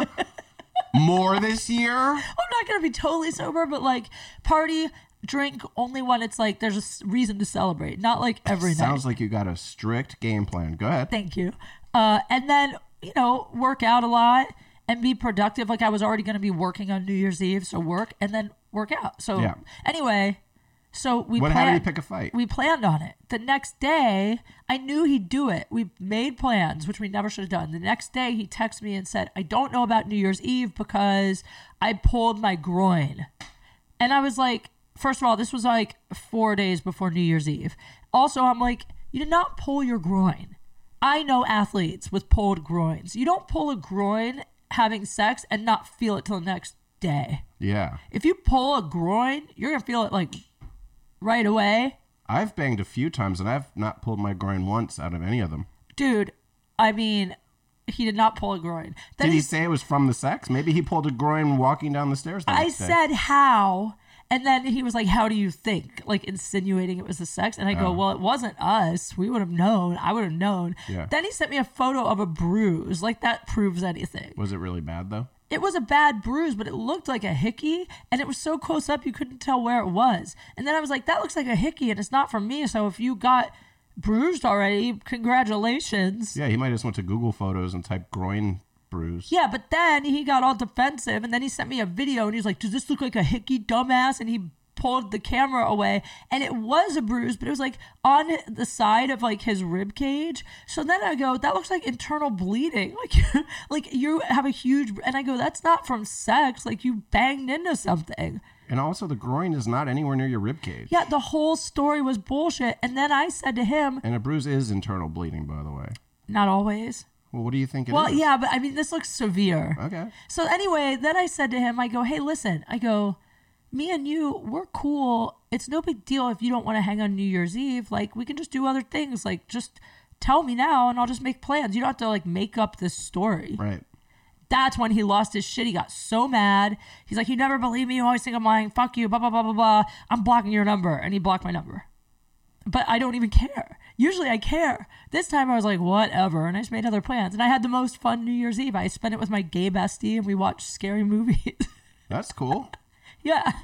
more this year. I'm not going to be totally sober, but like party, drink only when it's like there's a s- reason to celebrate, not like every night. Sounds like you got a strict game plan. Go ahead. Thank you. Uh, and then, you know, work out a lot and be productive. Like I was already going to be working on New Year's Eve, so work and then work out. So Yeah. anyway, so we What? How did he planned, pick a fight? we planned on it. The next day, I knew he'd do it. We made plans, which we never should have done. The next day, he texted me and said, I don't know about New Year's Eve because I pulled my groin. And I was like, first of all, this was like four days before New Year's Eve. Also, I'm like, you did not pull your groin. I know athletes with pulled groins. You don't pull a groin having sex and not feel it till the next day. Yeah. If you pull a groin, you're going to feel it like right away. I've banged a few times and I've not pulled my groin once out of any of them. Dude, I mean, he did not pull a groin. Then Did he say it was from the sex? Maybe he pulled a groin walking down the stairs the I next day. said, how? And then he was like, how do you think? Like insinuating it was the sex. And I go, Oh. well, it wasn't us. We would have known. I would have known. Yeah. Then he sent me a photo of a bruise. Like that proves anything. Was it really bad, though? It was a bad bruise, but it looked like a hickey. And it was so close up, you couldn't tell where it was. And then I was like, that looks like a hickey and it's not from me. So if you got bruised already, congratulations. Yeah, he might have just went to Google Photos and typed groin bruise. Yeah, but then he got all defensive, and then he sent me a video, and he was like, does this look like a hickey, dumbass? And he pulled the camera away, and it was a bruise, but it was like on the side of like his rib cage. So then I go, that looks like internal bleeding. Like, like you have a huge, and I go, that's not from sex. Like you banged into something. And also, the groin is not anywhere near your rib cage. Yeah, the whole story was bullshit. And then I said to him, And a bruise is internal bleeding, by the way. not always. Well, what do you think it is? Well, yeah, but I mean, this looks severe. Okay. So anyway, then I said to him, I go, hey, listen, I go, me and you, we're cool. It's no big deal if you don't want to hang on New Year's Eve. Like, we can just do other things. Like, just tell me now and I'll just make plans. You don't have to, like, make up this story. Right. That's when he lost his shit. He got so mad. He's like, you never believe me. You always think I'm lying. Fuck you. Blah, blah, blah, blah, blah. I'm blocking your number. And he blocked my number. But I don't even care. Usually I care. This time I was like, whatever. And I just made other plans. And I had the most fun New Year's Eve. I spent it with my gay bestie and we watched scary movies. That's cool. Yeah.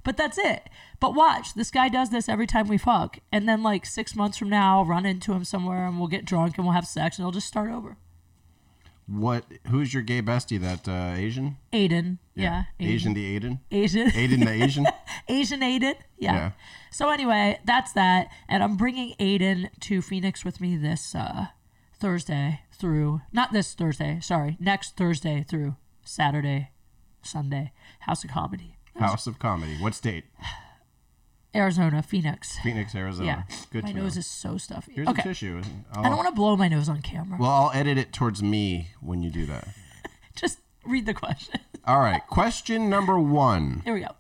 But that's it. But watch, this guy does this every time we fuck. And then like six months from now, I'll run into him somewhere and we'll get drunk and we'll have sex and it'll just start over. What? Who's your gay bestie? That uh, Asian? Aiden. Yeah. yeah. Aiden. Asian the Aiden? Asian. Aiden the Asian? Asian Aiden. Yeah. Yeah. So anyway, that's that. And I'm bringing Aiden to Phoenix with me this uh, Thursday through, not this Thursday, sorry, next Thursday through Saturday, Sunday. House of Comedy. House of Comedy. What state? Arizona, Phoenix. Phoenix, Arizona. Yeah. Good My to nose know. is so stuffy. Here's okay. a tissue. I'll, I don't want to blow my nose on camera. Well, I'll edit it towards me when you do that. Just read the question. All right. Question number one. Here we go.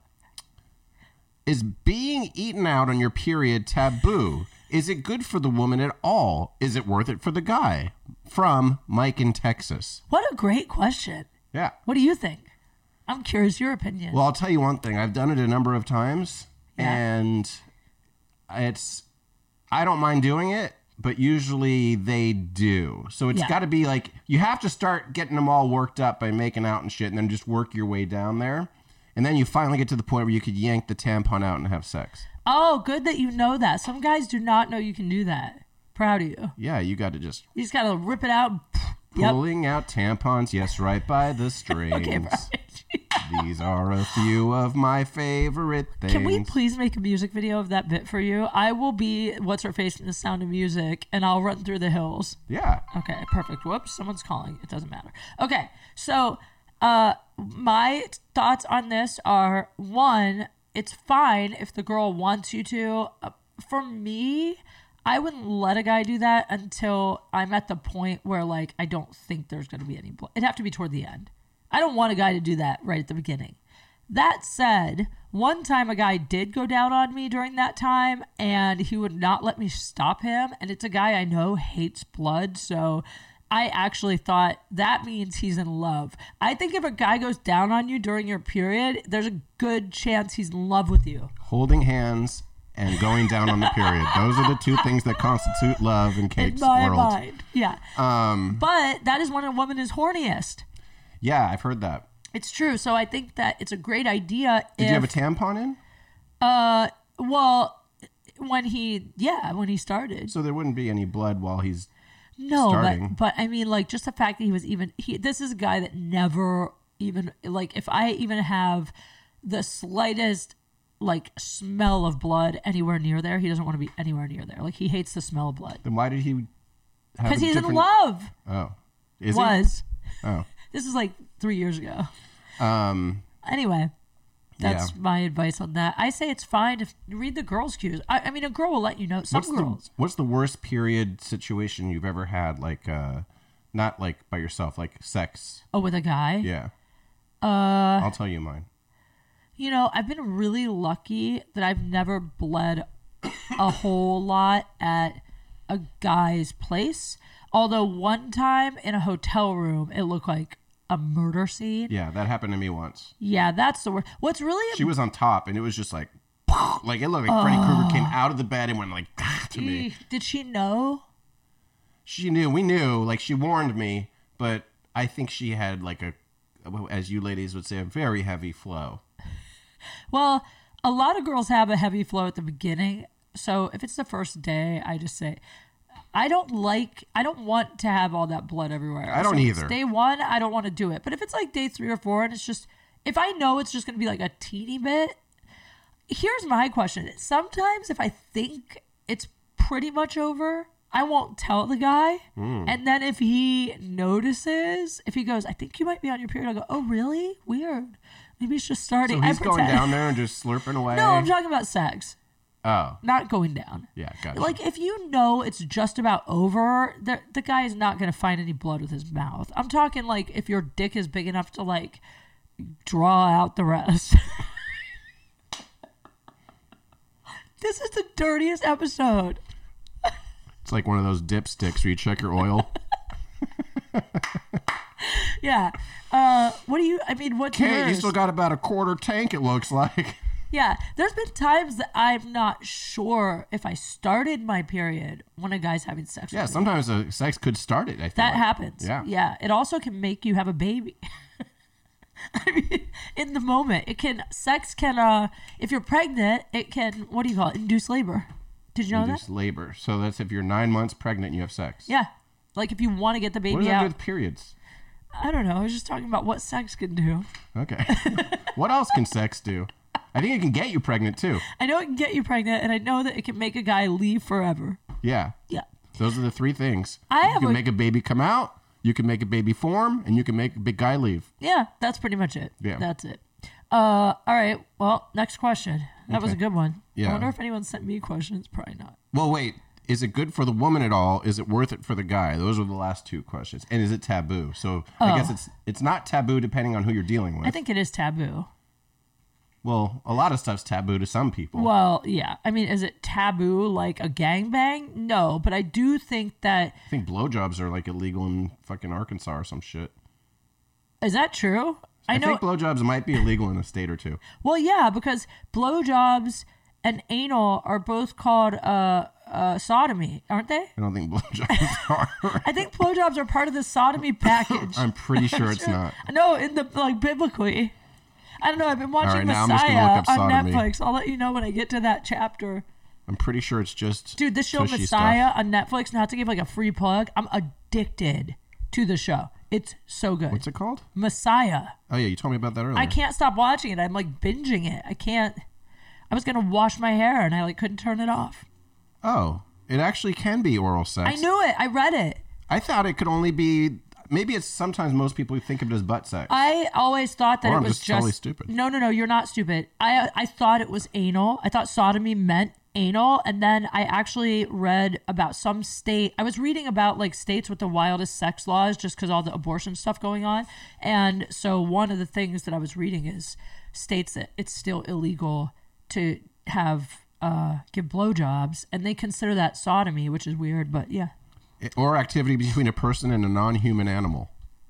Is being eaten out on your period taboo? Is it good for the woman at all? Is it worth it for the guy? From Mike in Texas. What a great question. Yeah. What do you think? I'm curious your opinion. Well, I'll tell you one thing. I've done it a number of times, Yeah. and it's I don't mind doing it, but usually they do. So it's Yeah. got to be like you have to start getting them all worked up by making out and shit, and then just work your way down there, and then you finally get to the point where you could yank the tampon out and have sex. Oh, good that you know that. Some guys do not know you can do that. Proud of you. Yeah, you got to just You just gotta rip it out. Yep. pulling out tampons. Yes, right by the strings. Okay, Brian. These are a few of my favorite things. Can we please make a music video of that bit for you? I will be what's her face in The Sound of Music, and I'll run through the hills. Yeah. Okay, perfect. Whoops, someone's calling. It doesn't matter. Okay, so uh, my thoughts on this are, one, it's fine if the girl wants you to. Uh, for me, I wouldn't let a guy do that until I'm at the point where, like, I don't think there's going to be any blood. It'd have to be toward the end. I don't want a guy to do that right at the beginning. That said, one time a guy did go down on me during that time, and he would not let me stop him. And it's a guy I know hates blood, so I actually thought that means he's in love. I think if a guy goes down on you during your period, there's a good chance he's in love with you. Holding hands and going down on the period. Those are the two things that constitute love in Kate's in my world. mind, yeah. Um, but that is when a woman is horniest. yeah, I've heard that. It's true. So I think that it's a great idea. Did if, you have a tampon in? Uh, well, when he, yeah, when he started. So there wouldn't be any blood while he's No, starting. but but I mean, like, just the fact that he was even he. This is a guy that never even like if I even have the slightest like smell of blood anywhere near there, he doesn't want to be anywhere near there. Like he hates the smell of blood Then why did he have a because he's different... in love. Oh. Is was he? Oh. this is like three years ago. Um, Anyway. That's yeah. my advice on that. I say it's fine if you read the girls' cues. I, I mean, a girl will let you know. Some what's girls. the what's the worst period situation you've ever had? Like, uh, not like by yourself, like sex. Oh, with a guy? Yeah. Uh, I'll tell you mine. You know, I've been really lucky that I've never bled a whole lot at a guy's place. Although one time in a hotel room, it looked like a murder scene. Yeah, that happened to me once. Yeah, that's the word. What's really She was on top, and it was just like, like it looked like Freddy Krueger came out of the bed and went like to me. Eek. Did she know? She knew. We knew. Like she warned me, but I think she had like a, as you ladies would say, a very heavy flow. Well, a lot of girls have a heavy flow at the beginning. So if it's the first day, I just say, I don't like, I don't want to have all that blood everywhere. I don't So if it's either. Day one, I don't want to do it. But if it's like day three or four and it's just, if I know it's just going to be like a teeny bit, here's my question. Sometimes if I think it's pretty much over, I won't tell the guy. Mm. And then if he notices, if he goes, I think you might be on your period, I'll go, oh, really? Weird. Maybe it's just starting. So he's I going pretend. down there and just slurping away. No, I'm talking about sex. Oh, Not going down. yeah, gotcha. Like, if you know it's just about over, the, the guy is not going to find any blood with his mouth. I'm talking, like, if your dick is big enough to, like, draw out the rest. This is the dirtiest episode. It's like one of those dipsticks where you check your oil. Yeah. Uh, what do you, I mean, what's Okay, you yours? still got about a quarter tank, it looks like. Yeah, there's been times that I'm not sure if I started my period when a guy's having sex Yeah, with me. sometimes the sex could start it, I think. That happens. Yeah. Yeah. It also can make you have a baby. I mean, in the moment, it can sex can uh if you're pregnant, it can what do you call it? Induce labor. Did you know Induced that? labor. So that's if you're nine months pregnant and you have sex. Yeah, like if you want to get the baby What does that out. do with periods? I don't know. I was just talking about what sex can do. Okay. What else can sex do? I think it can get you pregnant too. I know it can get you pregnant, and I know that it can make a guy leave forever. Yeah. Yeah. Those are the three things. I you have can a- make a baby come out, you can make a baby form, and you can make a big guy leave. Yeah, that's pretty much it. Yeah. That's it. Uh, all right. Well, next question. That was a Okay. good one. Yeah. I wonder if anyone sent me questions. Probably not. Well, wait. Is it good for the woman at all? Is it worth it for the guy? Those are the last two questions. And is it taboo? So I guess it's it's not taboo depending on who you're dealing with. I think it is taboo. Well, a lot of stuff's taboo to some people. Well, yeah. I mean, is it taboo like a gangbang? No, but I do think that I think blowjobs are like illegal in fucking Arkansas or some shit. is that true? I, I, know. think blowjobs might be illegal in a state or two. Well, yeah, because blowjobs and anal are both called uh, uh, sodomy, aren't they? I don't think blowjobs are. I think blowjobs are part of the sodomy package. I'm pretty sure it's not. No, in the like biblically. I don't know. I've been watching right, now I'm just gonna Messiah look up on sodomy. Netflix. I'll let you know when I get to that chapter. I'm pretty sure it's just Dude, this show tushy Messiah stuff. on Netflix, not to give like a free plug, I'm addicted to the show. It's so good. What's it called? Messiah. Oh yeah, you told me about that earlier. I can't stop watching it. I'm like binging it. I can't. I was gonna wash my hair and I like couldn't turn it off. Oh, it actually can be oral sex. I knew it. I read it. I thought it could only be. Maybe it's sometimes most people think of it as butt sex. I always thought that Or it I'm was just totally stupid. No, no, no. You're not stupid. I I thought it was anal. I thought sodomy meant anal, and then I actually read about some state. I was reading about like states with the wildest sex laws, just because all the abortion stuff going on. And so one of the things that I was reading is states that it's still illegal to have uh give blowjobs, and they consider that sodomy, which is weird. But yeah. Or activity between a person and a non-human animal.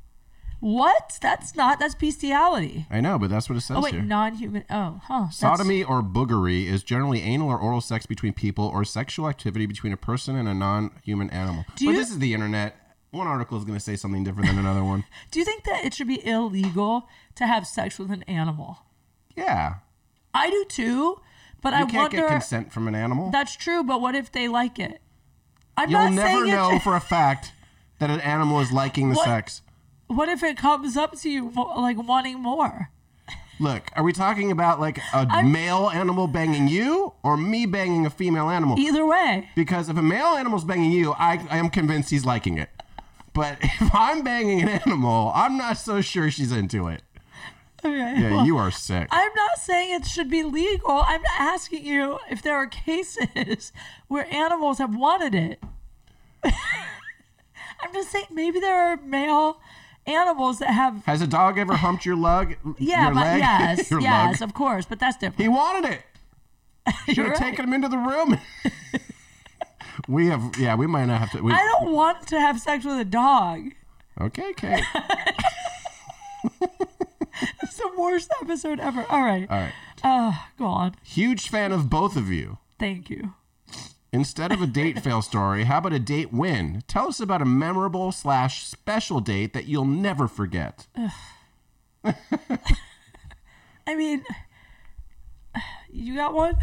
What? That's not. That's bestiality. I know, but that's what it says Oh wait, here. non-human. Oh, huh. That's- Sodomy or boogery is generally anal or oral sex between people or sexual activity between a person and a non-human animal. Do but you- this is the internet. One article is going to say something different than another one. Do you think that it should be illegal to have sex with an animal? Yeah. I do too, but I You can't wonder. get consent from an animal. That's true, but what if they like it? I'm You'll not never saying know it. for a fact that an animal is liking the What? sex. What if it comes up to you like wanting more? Look, are we talking about like a I'm- male animal banging you or me banging a female animal? Either way. Because if a male animal's banging you, I, I am convinced he's liking it. But if I'm banging an animal, I'm not so sure she's into it. Okay. Yeah, well, you are sick. I'm not saying it should be legal. I'm asking you if there are cases where animals have wanted it. I'm just saying maybe there are male animals that have. Has a dog ever humped your lug? Yeah, your but leg? yes, your yes, lug? of course, but that's different. He wanted it. Should You're have right. taken him into the room. we have, yeah, we might not have to. We, I don't want to have sex with a dog. Okay, Kate. It's the worst episode ever. All right. All right. Uh, go on. Huge fan of both of you. Thank you. Instead of a date fail story, how about a date win? Tell us about a memorable slash special date that you'll never forget. I mean, you got one?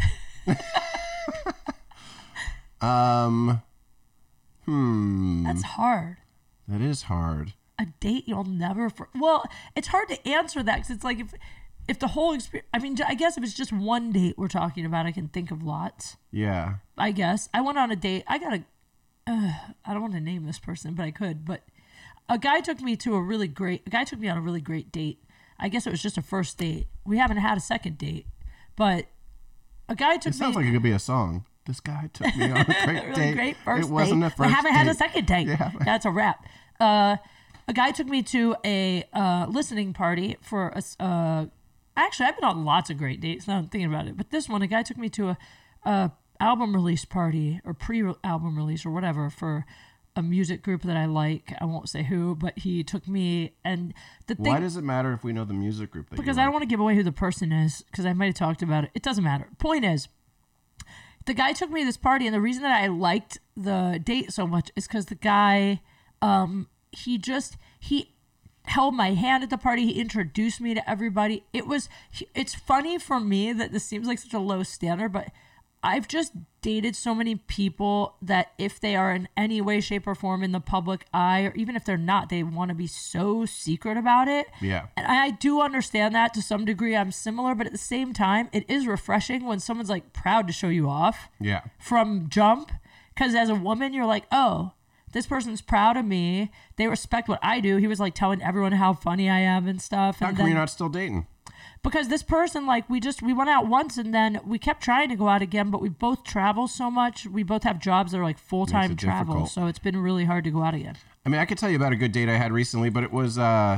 Um, hmm. That's hard. That is hard. A date you'll never for well, it's hard to answer that because it's like if if the whole experience. I mean, I guess if it's just one date we're talking about, I can think of lots. Yeah. I guess I went on a date. I got a. Uh, I don't want to name this person, but I could. But a guy took me to a really great. A guy took me on a really great date. I guess it was just a first date. We haven't had a second date, but a guy took It sounds me. like it could be a song. This guy took me on a great really date. great first it wasn't date. a first We haven't had a date. second date. Yeah. That's a wrap. Uh, a guy took me to a uh, listening party for a. s- Uh, actually, I've been on lots of great dates. Now I'm thinking about it, but this one, a guy took me to a, a album release party or pre-album release or whatever for a music group that I like. I won't say who, but he took me and the thing. Why does it matter if we know the music group that Because you I like? don't want to give away who the person is because I might have talked about it. It doesn't matter. Point is, the guy took me to this party, and the reason that I liked the date so much is because the guy, um, he just he held my hand at the party. He introduced me to everybody. It was, it's funny for me that this seems like such a low standard, but I've just dated so many people that if they are in any way, shape, or form in the public eye, or even if they're not, they want to be so secret about it. Yeah. And I do understand that to some degree. I'm similar, but at the same time, it is refreshing when someone's like proud to show you off. Yeah. From jump. Because as a woman, you're like, oh, this person's proud of me. They respect what I do. He was like telling everyone how funny I am and stuff. How and come then, you're not still dating? Because this person, like, we just, we went out once and then we kept trying to go out again, but we both travel so much. We both have jobs that are like full-time Makes it travel. difficult. So it's been really hard to go out again. I mean, I could tell you about a good date I had recently, but it was, uh,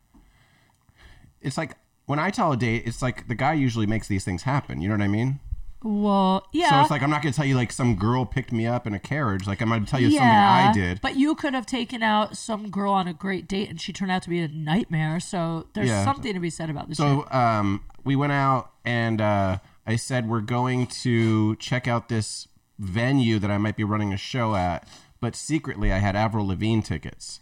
it's like, when I tell a date, it's like the guy usually makes these things happen. You know what I mean? Well, yeah. So it's like, I'm not going to tell you like some girl picked me up in a carriage. Like I'm going to tell you yeah, something I did. But you could have taken out some girl on a great date and she turned out to be a nightmare. So there's Yeah. something to be said about this. So um, we went out and uh, I said, we're going to check out this venue that I might be running a show at. But secretly, I had Avril Lavigne tickets.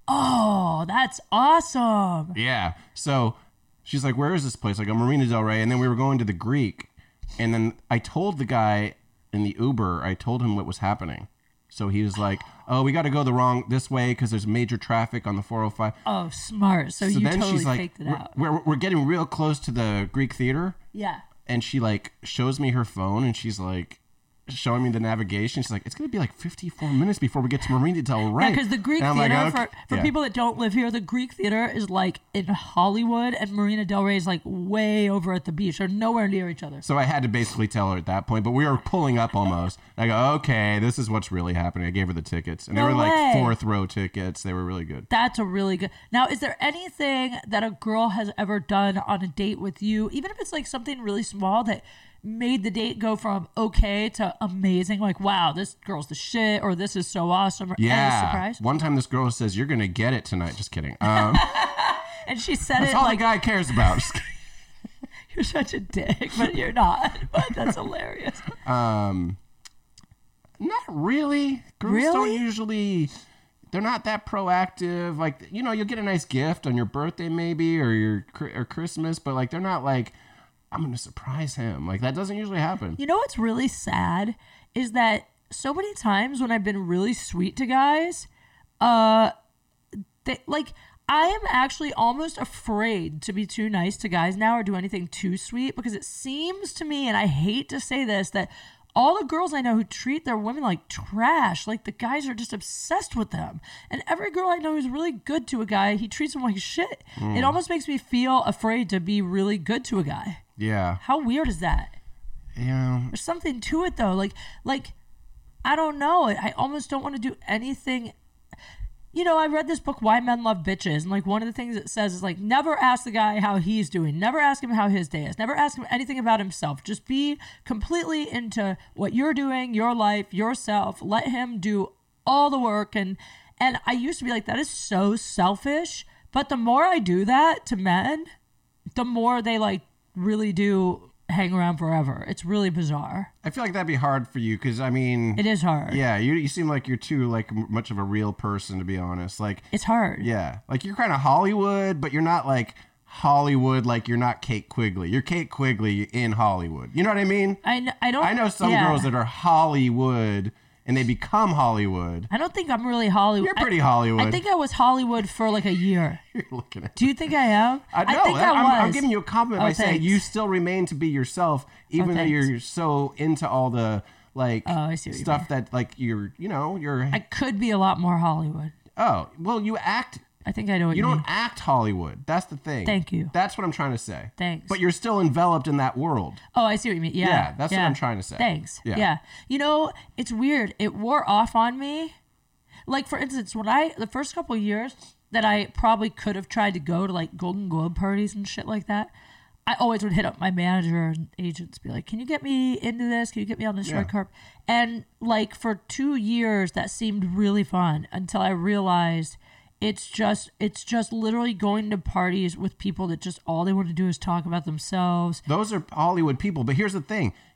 Oh, that's awesome. Yeah. So she's like, where is this place? I go, Marina Del Rey. And then we were going to the Greek. And then I told the guy in the Uber, I told him what was happening. So he was like, oh, we got to go the wrong this way because there's major traffic on the four oh five. Oh, smart. So, So you then totally she's like, faked it we're, out. we're, we're getting real close to the Greek theater. Yeah. And she like shows me her phone and she's like showing me the navigation. She's like, it's going to be like fifty-four minutes before we get to Marina Del Rey. Yeah, because the Greek And I'm theater, like, okay. for, for Yeah. people that don't live here, the Greek theater is like in Hollywood and Marina Del Rey is like way over at the beach. They're nowhere near each other. So I had to basically tell her at that point, but we were pulling up almost. I go, okay, this is what's really happening. I gave her the tickets. And No they were like way. fourth row tickets. They were really good. That's a really good. Now, is there anything that a girl has ever done on a date with you, even if it's like something really small that made the date go from okay to amazing? Like, wow, this girl's the shit, or this is so awesome, or any Yeah. surprise? One time this girl says, you're going to get it tonight. Just kidding. Um, And she said that's it all like, the guy cares about. Just kidding. you're such a dick, but you're not. But that's hilarious. Um, not really. Girls Really? don't usually. They're not that proactive. Like, you know, you'll get a nice gift on your birthday, maybe, or your or Christmas, but like, they're not like, I'm going to surprise him. Like, that doesn't usually happen. You know what's really sad is that so many times when I've been really sweet to guys, uh, they like I am actually almost afraid to be too nice to guys now or do anything too sweet, because it seems to me, and I hate to say this, that all the girls I know who treat their women like trash, like the guys are just obsessed with them. And every girl I know who's really good to a guy, he treats them like shit. It almost makes me feel afraid to be really good to a guy. Yeah. How weird is that? Yeah. There's something to it though. Like, like, I don't know. I almost don't want to do anything. You know, I read this book, Why Men Love Bitches, and like one of the things it says is like, never ask the guy how he's doing. Never ask him how his day is. Never ask him anything about himself. Just be completely into what you're doing, your life, yourself. Let him do all the work. And and I used to be like, that is so selfish. But the more I do that to men, the more they like really do hang around forever. It's really bizarre. I feel like that'd be hard for you because, I mean... It is hard. Yeah, you you seem like you're too, like, m- much of a real person, to be honest. Like, It's hard. yeah. Like, you're kind of Hollywood, but you're not, like, Hollywood like you're not Kate Quigley. You're Kate Quigley in Hollywood. You know what I mean? I, kn- I don't... I know some yeah. girls that are Hollywood, and they become Hollywood. I don't think I'm really Hollywood. You're pretty I, Hollywood. I think I was Hollywood for like a year. You're looking at Do you think I am? I know. think I I'm, was. I'm giving you a compliment Oh, by saying thanks. you still remain to be yourself, even Oh, though thanks. you're so into all the like Oh, I see what you stuff that like you're, you know, you're. I could be a lot more Hollywood. oh, well, you act. I think I know what You you, don't mean. act Hollywood. That's the thing. Thank you. That's what I'm trying to say. Thanks. But you're still enveloped in that world. Oh, I see what you mean. Yeah. Yeah, that's what I'm trying to say. Thanks. Yeah. Yeah. You know, it's weird. It wore off on me. Like, for instance, when I, the first couple of years that I probably could have tried to go to like Golden Globe parties and shit like that, I always would hit up my manager and agents, be like, can you get me into this? Can you get me on this Yeah. red carpet? And like for two years, that seemed really fun until I realized it's just, it's just literally going to parties with people that just all they want to do is talk about themselves. Those are Hollywood people. But here's the thing.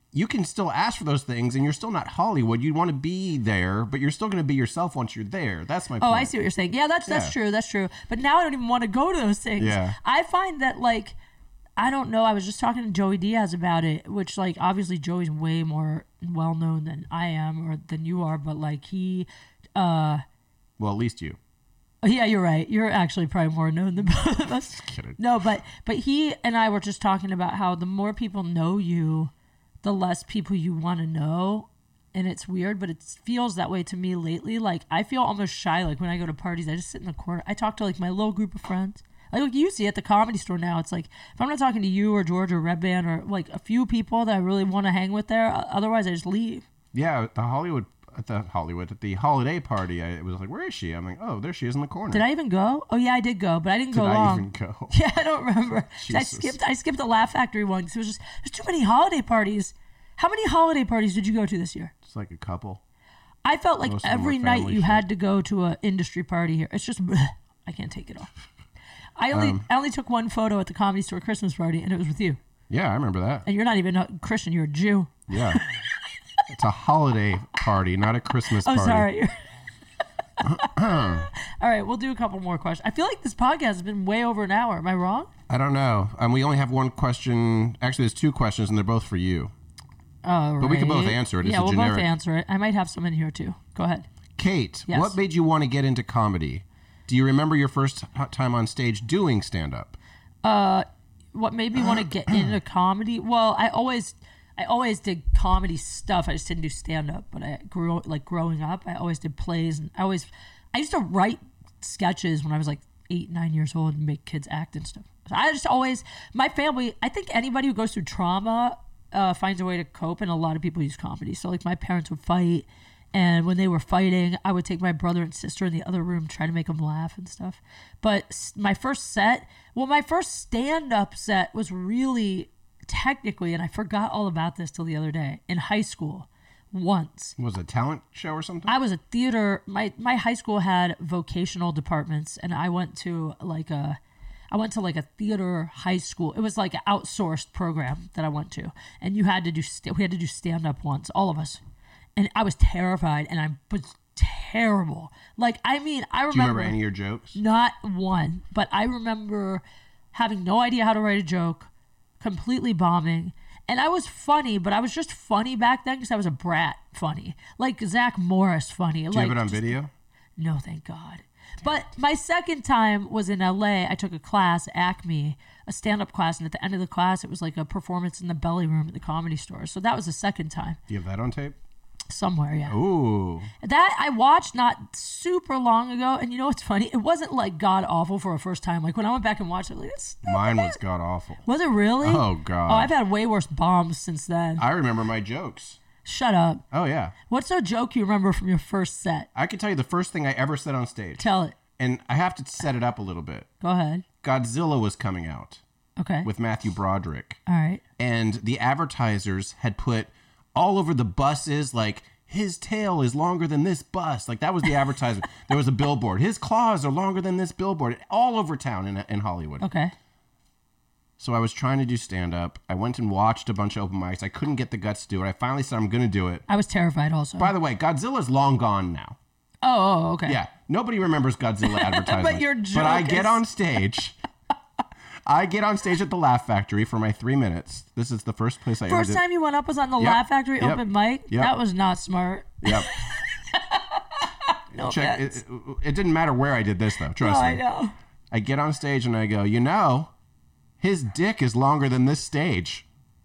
you can still ask for those things and you're still not Hollywood. You want to be there, but you're still going to be yourself once you're there. That's my point. Oh, I see what you're saying. Yeah, that's that's Yeah. true. That's true. But now I don't even want to go to those things. Yeah. I find that, like, I don't know. I was just talking to Joey Diaz about it, which, like, obviously Joey's way more well known than I am or than you are. But, like, he, uh, Well, at least you. yeah, you're right. You're actually probably more known than both of us. Kidding. No, but but he and I were just talking about how the more people know you, the less people you want to know. And it's weird, but it feels that way to me lately. Like, I feel almost shy. Like, when I go to parties, I just sit in the corner. I talk to, like, my little group of friends. Like, like you see at the Comedy Store now, it's like, if I'm not talking to you or George or Red Band or, like, a few people that I really want to hang with there, otherwise I just leave. Yeah, at the Hollywood, at the Hollywood, at the holiday party, I it was like, where is she? I'm like, oh, there she is in the corner. Did I even go? Oh, yeah, I did go, but I didn't Did go I long. even go? Yeah, I don't remember. I Jesus. skipped I skipped the Laugh Factory one because it was just, there's too many holiday parties. How many holiday parties did you go to this year? It's like a couple. I felt like Most of them every were night family you shit. had to go to an industry party here. It's just, I can't take it all. I only Um, I only took one photo at the Comedy Store Christmas party, and it was with you. Yeah, I remember that. And you're not even a Christian; you're a Jew. Yeah. It's a holiday party, not a Christmas Oh, party. sorry. All right, we'll do a couple more questions. I feel like this podcast has been way over an hour. Am I wrong? I don't know. Um, we only have one question. Actually, there's two questions, and they're both for you. Oh, But we can both answer it. It's yeah, a we'll generic- both answer it. I might have some in here too. Go ahead. Kate, Yes. what made you want to get into comedy? Do you remember your first t- time on stage doing stand-up? What made me want to get into comedy? Well, I always, I always did comedy stuff. I just didn't do stand up. But I grew like growing up. I always did plays, and I always, I used to write sketches when I was like eight, nine years old and make kids act and stuff. So I just always, my family. I think anybody who goes through trauma uh, finds a way to cope, and a lot of people use comedy. So like my parents would fight. And when they were fighting, I would take my brother and sister in the other room, try to make them laugh and stuff. But s- my first set, well, my first stand-up set was really technically, and I forgot all about this till the other day, in high school, once. Was it a talent show or something? I was a theater, my, my high school had vocational departments, and I went to like a, I went to like a theater high school. It was like an outsourced program that I went to. And you had to do, st- we had to do stand-up once, all of us. And I was terrified, and I was terrible. Like, I mean, I remember... Do you remember any of your jokes? Not one. But I remember having no idea how to write a joke, completely bombing. And I was funny, but I was just funny back then because I was a brat funny. Like Zach Morris funny. Do you like, have it on just- video? No, thank God. But my second time was in L A. I took a class, Acme, a stand-up class, and at the end of the class, it was like a performance in the belly room at the Comedy Store. So that was the second time. Do you have that on tape? Somewhere, yeah. Ooh. That I watched not super long ago, and you know what's funny? It wasn't like god awful for a first time. Like when I went back and watched it, like this. Mine was god awful. Was it really? Oh, God. Oh, I've had way worse bombs since then. I remember my jokes. Shut up. Oh, yeah. What's a joke you remember from your first set? I can tell you the first thing I ever said on stage. Tell it. And I have to set it up a little bit. Go ahead. Godzilla was coming out Okay. with Matthew Broderick. All right. And the advertisers had put all over the buses, like, his tail is longer than this bus. Like, that was the advertisement. There was a billboard. His claws are longer than this billboard. All over town in, in Hollywood. Okay. So I was trying to do stand-up. I went and watched a bunch of open mics. I couldn't get the guts to do it. I finally said, I'm going to do it. I was terrified also. By the way, Godzilla's long gone now. oh, oh, okay. Yeah, nobody remembers Godzilla advertisements. your But I joke get is- on stage. I get on stage at the Laugh Factory for my three minutes. This is the first place I ever First did. time you went up was on the Yep. Laugh Factory Yep. open mic? Yep. That was not smart. Yep. No Check. offense. It, it, it didn't matter where I did this though. Oh, Trust I me. know. I get on stage and I go, you know, his dick is longer than this stage.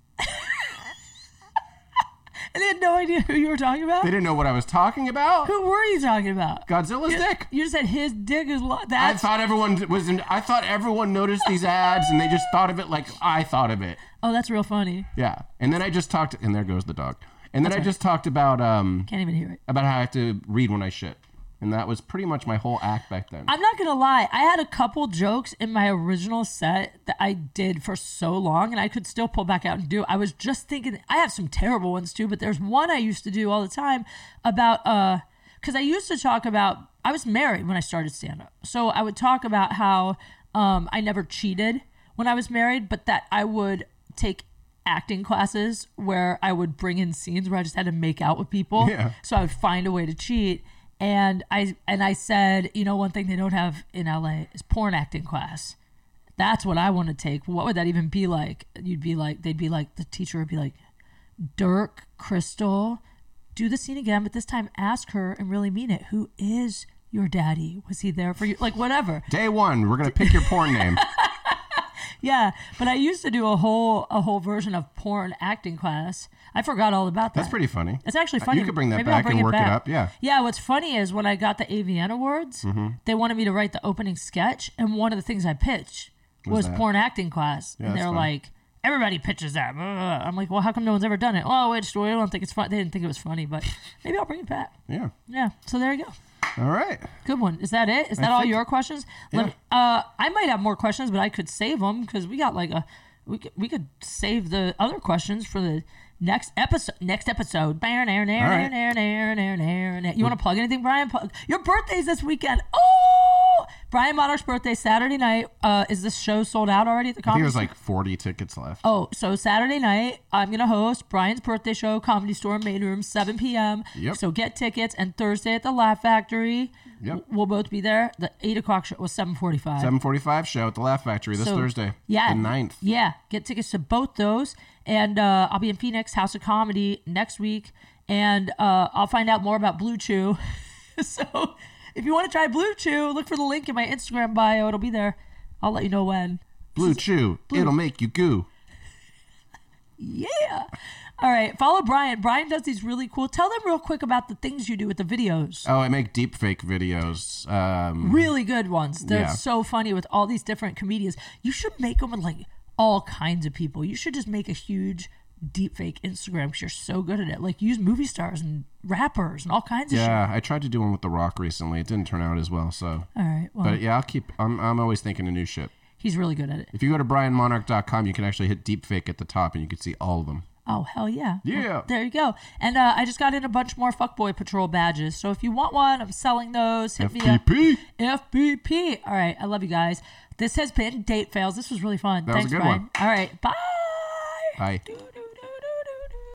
And they had no idea who you were talking about? They didn't know what I was talking about. Who were you talking about? Godzilla's dick. You just said his dick is lo- I that's thought everyone was. In, I thought everyone noticed these ads, and they just thought of it like I thought of it. oh, that's real funny. Yeah, and then I just talked. And there goes the dog. And then I just talked about um Can't even hear it. about how I have to read when I shit, and that was pretty much my whole act back then. I'm not gonna lie. I had a couple jokes in my original set that I did for so long, and I could still pull back out and do. I was just thinking. I have some terrible ones too, but there's one I used to do all the time about uh, because I used to talk about. I was married when I started stand up, so I would talk about how um I never cheated when I was married, but that I would take acting classes where I would bring in scenes where I just had to make out with people. Yeah. So I would find a way to cheat. And I and I said, you know, one thing they don't have in L A is porn acting class. That's what I want to take. What would that even be like? You'd be like, they'd be like, the teacher would be like, Dirk, Crystal, do the scene again, but this time ask her and really mean it. Who is your daddy? Was he there for you? Like, whatever. Day one, we're going to pick your porn name. Yeah, but I used to do a whole a whole version of porn acting class. I forgot all about that. That's pretty funny. It's actually funny. You could bring that Maybe I'll back bring and work back. it up. Yeah. Yeah, what's funny is when I got the A V N Awards, Mm-hmm. they wanted me to write the opening sketch, and one of the things I pitched was, Was that? porn acting class. Yeah, and that's they're fun. like, everybody pitches that. I'm like, well, how come no one's ever done it? Oh, wait, we don't think it's fun. They didn't think it was funny, but maybe I'll bring it back. Yeah. Yeah, so there you go. All right. Good one. Is that it? Is that I all think- your questions? Let me, uh, I might have more questions, but I could save them because we got like a we could, we could save the other questions for the next episode. Next episode. right. You want to plug anything, Brian? Plug- Your birthday's this weekend. Oh, Brian Monarch's birthday Saturday night. Uh, is this show sold out already at the I think comedy? there's Store? like forty tickets left. Oh, so Saturday night, I'm going to host Brian's birthday show, Comedy Store, main room, seven p.m. Yep. So get tickets. And Thursday at the Laugh Factory, Yep. we'll both be there. The eight o'clock show was seven forty-five. seven forty-five show at the Laugh Factory this So, Thursday. Yeah. The ninth. Yeah. Get tickets to both those. And uh, I'll be in Phoenix, House of Comedy, next week. And uh, I'll find out more about Blue Chew. So if you want to try Blue Chew, look for the link in my Instagram bio. It'll be there. I'll let you know when. Blue Chew. It'll make you goo. Yeah. All right. Follow Brian. Brian does these really cool. Tell them real quick about the things you do with the videos. Oh, I make deep fake videos. Um, Really good ones. They're Yeah. so funny with all these different comedians. You should make them with like all kinds of people. You should just make a huge deepfake Instagram because you're so good at it. Like use movie stars and rappers and all kinds of shit. yeah, I tried to do one with The Rock recently. It didn't turn out as well. So, All right. Well, but yeah, I'll keep. I'm I'm always thinking of new shit. he's really good at it. If you go to brian monarch dot com, you can actually hit deepfake at the top, and you can see all of them. Oh, hell yeah. Yeah. Well, there you go. And uh, I just got in a bunch more Fuckboy Patrol badges. So if you want one, I'm selling those. Hit F me P up. P. F B P. All right. I love you guys. This has been Date Fails. This was really fun. That was a Thanks, good Brian. one. All right. Bye. Bye. Dude.